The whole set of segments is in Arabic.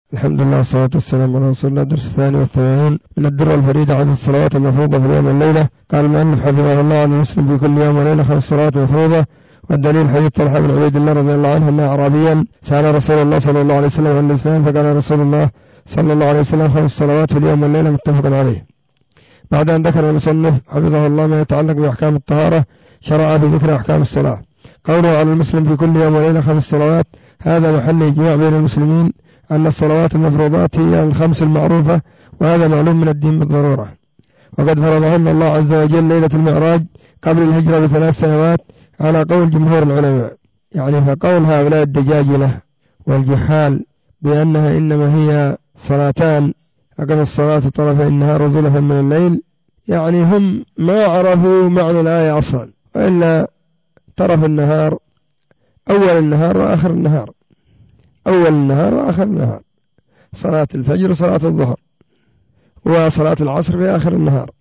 الحمد لله والصلاة والسلام على رسول الله. الدرس 82 من الدرة الفريدة عدد الصلوات المفروضة في اليوم والليلة. قال المؤلف حفظه الله: على المسلم في كل يوم وليلة 5 صلوات مفروضة. والدليل حديث طلحة بن عبيد الله رضي الله عنه أن أعرابيا سأل رسول الله صلى الله عليه وسلم عن الإسلام، فقال رسول الله صلى الله عليه وسلم: 5 صلوات في اليوم والليلة، متفق عليه. بعد أن ذكر المصنف حفظه الله ما يتعلق بأحكام الطهارة، شرع في ذكر أحكام الصلاة. قوله على المسلم في كل يوم وليلة 5 صلوات، هذا محل إجماع بين المسلمين أن الصلوات المفروضات هي الخمس المعروفة، وهذا معلوم من الدين بالضرورة. وقد فرضهن الله عز وجل ليلة المعراج قبل الهجرة ب3 سنوات على قول جمهور العلماء، يعني فقول هؤلاء الدجاجلة والجحال بأنها إنما هي صلاتان، أقم الصلاة طرفي النهار وزلفا من الليل، يعني هم ما عرفوا معنى الآية أصلا، وإلا طرف النهار أول النهار وآخر النهار، أول النهار وآخر النهار، صلاة الفجر وصلاة الظهر وصلاة العصر في آخر النهار،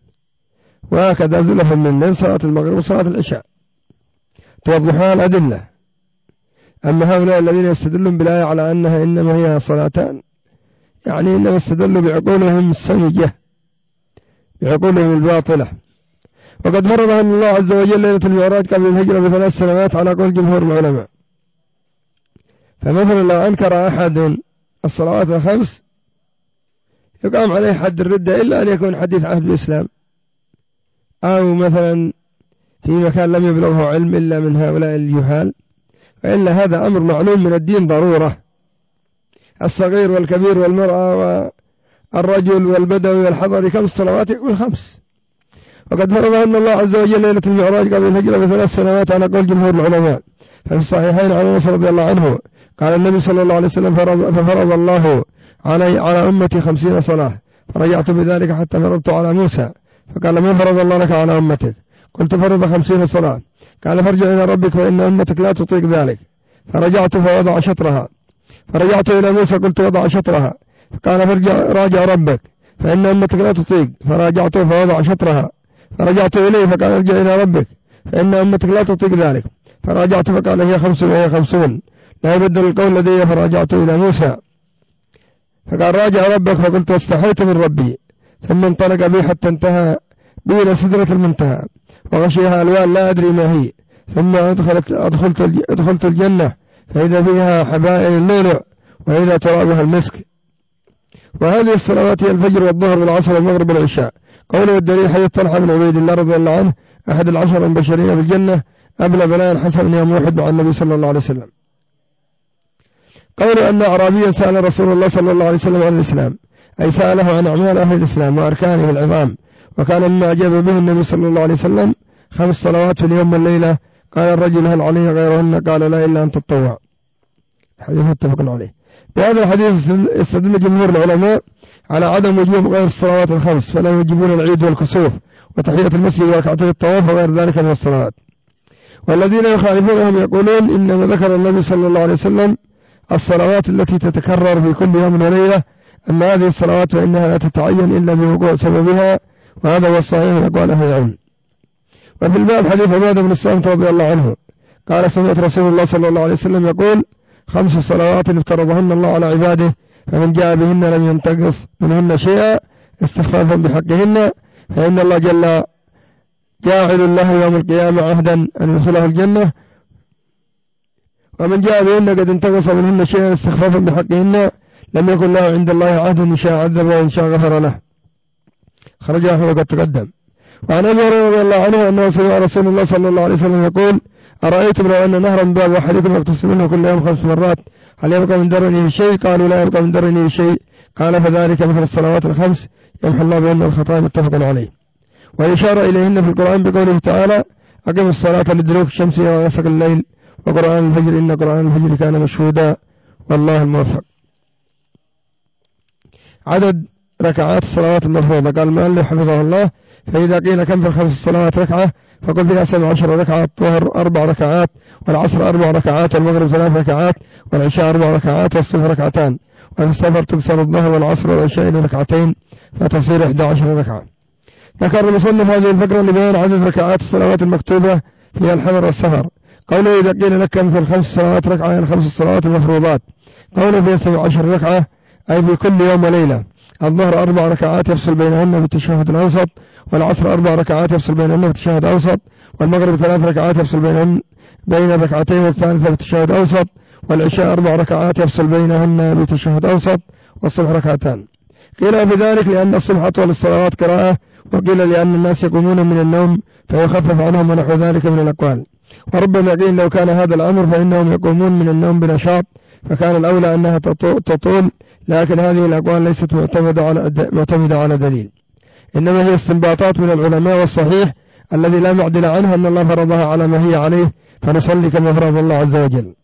وهكذا زلفا من الليل صلاة المغرب وصلاة العشاء، توضحها الأدلة. أما هؤلاء الذين يستدلون بالآية على أنها إنما هي صلاتان، يعني إنما استدلوا بعقولهم السمجة، بعقولهم الباطلة. وقد فرضها الله عز وجل ليلة المعراج قبل الهجرة ب3 سنوات على قول جمهور العلماء. فمثلا لو أنكر أحد الصلوات ال5 يقام عليه حد الردة، إلا أن يكون حديث عهد بالإسلام، أو مثلا في مكان لم يبلغه علم إلا من هؤلاء الجهال، فإلا هذا أمر معلوم من الدين ضرورة. الصغير والكبير والمرأة والرجل والبدوي والحضري 5 صلوات يقول 5. وقد فرضهن الله عز وجل ليلة المعراج قبل الهجرة ب3 سنوات على قول جمهور العلماء. ففي الصحيحين عن أنس رضي الله عنه قال النبي صلى الله عليه وسلم: ففرض الله على أمتي 50 صلاة، فرجعت بذلك حتى فرضت على موسى، فقال: من فرض الله لك على أمتك؟ قلت: فرض 50 صلاة. قال: فارجع إلى ربك فإن أمتك لا تطيق ذلك. فرجعت فوضع شطرها. فرجعت إلى موسى قلت: وضع شطرها. فقال: راجع ربك فإن أمتك لا تطيق. فراجعت فوضع شطرها. فرجعت إليه فقال: ارجع إلى ربك فإن أمتك لا تطيق ذلك. فراجعت فقال: هي 5 وهي 50، لا يبدل القول لدي. فراجعت إلى موسى فقال: راجع ربك. فقلت: واستحيت من ربي. ثم انطلق بي حتى انتهى بي إلى سدرة المنتهى، وغشيها ألوان لا أدري ما هي. ثم أدخلت الجنة فإذا فيها حبائل اللؤلؤ وإذا ترابها المسك. وهذه الصلوات هي الفجر والظهر والعصر والمغرب والعشاء. قوله والدليل حديث طلحة بن عبيد الله رضي الله عنه أحد ال10 المبشرين بالجنة، أبلى بلاء حسن يوم واحد مع النبي صلى الله عليه وسلم. قوله أن أعرابيا سأل رسول الله صلى الله عليه وسلم عن الإسلام، أي سأله عن أعمال أهل الإسلام وأركانه العظام، وكان مما أجاب به النبي صلى الله عليه وسلم 5 صلوات في اليوم والليلة. قال الرجل: هل علي غيرهن؟ قال: لا، إلا أن تتطوع. الحديث متفق عليه. بهذا الحديث يستدل جمهور العلماء على عدم وجوب غير الصلوات ال5، فلا يوجبون العيد والكسوف وتحية المسجد وركعتي الطواف وغير ذلك من الصلوات. والذين يخالفونهم يقولون إنما ذكر النبي صلى الله عليه وسلم الصلوات التي تتكرر في كل يوم وليلة، أما هذه الصلوات فإنها لا تتعين إلا بوقوع سببها، وهذا هو الصحيح من أقوال أهل العلم. وفي الباب حديث عبادة بن الصامت رضي الله عنه قال: سمعت رسول الله صلى الله عليه وسلم يقول: 5 صلوات افترضهن الله على عباده، فمن جاء بهن لم ينتقص منهن شيئا استخفافا بحقهن، فإن الله جل جاعل له يوم القيامة عهدا أن يدخله الجنة، ومن جاء بهن قد انتقص منهن شيئا استخفافا بحقهن لم يكن له عند الله عهد إن شاء عذب وإن شاء غفر له. خرج أحمد وقد تقدم. وعن أبي هريرة رضي الله عنه أنه سمع رسول الله صلى الله عليه وسلم يقول: أرأيتم لو أن نهرا باب أحدكم يغتسل منه كل يوم 5 مرات، هل يبقى من درنه شيء؟ قالوا: لا يبقى من درنه شيء. قال: فذلك مثل الصلوات ال5 يمحو الله بهن الخطايا، متفق عليه. ويشار إليهن في القرآن بقوله تعالى: أقم الصلاة لدلوك الشمس إلى غسق الليل وقرآن الفجر إن قرآن الفجر كان مشهودا، والله الموفق. عدد ركعات الصلوات المفروضة. قال المؤلف حفظه الله: فإذا قيل كم في ال5 صلوات ركعة؟ فقل فيها 17 ركعة. الظهر 4 ركعات، والعصر 4 ركعات، والمغرب 3 ركعات، والعشاء 4 ركعات، والصبح 2 ركعتان. وفي السفر تكسر الظهر والعصر والعشاء إلى 2 ركعتين فتصير 11 ركعة. ذكر المصنف هذه الفقرة لبيان عدد ركعات الصلوات المكتوبة في الحضر والسفر. قوله إذا قيل لك كم في ال5 صلوات ركعة، يعني 5 صلوات المفروضات. قوله في 17 ركعة أي بكل يوم وليلة. الظهر 4 ركعات يفصل بينهن بالتشهد الأوسط، والعصر 4 ركعات يفصل بينهن بالتشهد الأوسط، والمغرب 3 ركعات يفصل بين الركعتين والثالثة بالتشهد الأوسط، والعشاء 4 ركعات يفصل بينهن بتشهد أوسط، والصبح ركعتان. قيل بذلك لأن الصبح أطول الصلوات قراءة، وقيل لأن الناس يقومون من النوم فيخفف عنهم ونحو ذلك من الأقوال. وربما قيل لو كان هذا الأمر فإنهم يقومون من النوم بنشاط فكان الأولى أنها تطول، لكن هذه الأقوال ليست معتمدة على دليل، إنما هي استنباطات من العلماء، والصحيح الذي لا معدل عنها أن الله فرضها على ما هي عليه، فنصلي كما فرض الله عز وجل.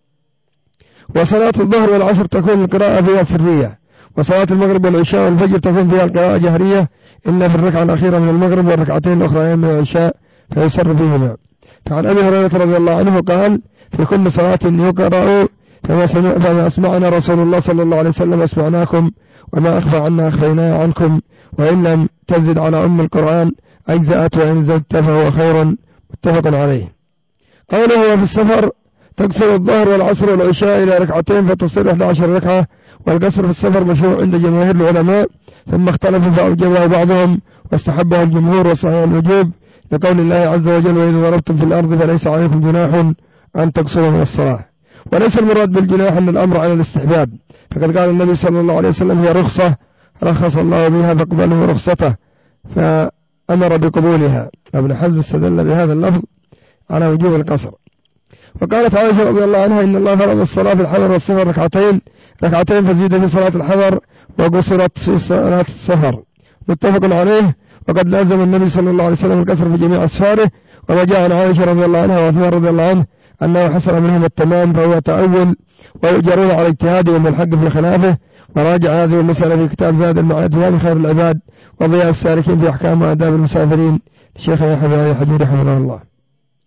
وصلاة الظهر والعصر تكون القراءة فيها سرية، وصلاة المغرب والعشاء والفجر تكون فيها القراءة جهرية إلا في الركعة الأخيرة من المغرب والركعتين الأخرى من العشاء فيسر فيهما. فعن أبي هريرة رضي الله عنه قال: في كل صلاة يقرأ فما أسمعنا رسول الله صلى الله عليه وسلم أسمعناكم، وما أخفى عنا أخفيناه عنكم، وإن لم تزد على أم القرآن أجزأت، وإن زدت فهو خير. متفق عليه. قوله وفي السفر تقصر الظهر والعصر والعشاء إلى ركعتين فتصير 11 ركعة، والقصر في السفر مشروع عند جماهير العلماء، ثم اختلفوا فأوجبه بعضهم واستحبه الجمهور، وصحيح الوجوب لقول الله عز وجل: وإذا ضربتم في الأرض فليس عليكم جناح أن تقصروا من الصلاة. وليس المراد بالجناح أن الأمر على الاستحباب، فقد قال النبي صلى الله عليه وسلم: هي رخصة رخص الله بها فاقبلوا رخصته، فأمر بقبولها. ابن حزم استدل بهذا اللفظ على وجوب القصر. وقالت عائشة رضي الله عنها: إن الله فرض الصلاة في الحضر والسفر ركعتين فزيد في صلاة الحضر وقصرت في صلاة السفر. متفق عليه. وقد لازم النبي صلى الله عليه وسلم القصر في جميع أسفاره، وما جاء عن عائشة رضي الله عنها وعثمان رضي الله عنه أنه حصل منهم التمام فهو تأول، ويجرون على اجتهادهم والحق في خلافه. وراجع هذه المسألة في كتاب زاد المعاد في هذه خير العباد، وضياء السالكين في أحكام وآداب المسافرين لشيخ يحيى بن علي الحجوري رحمه الله.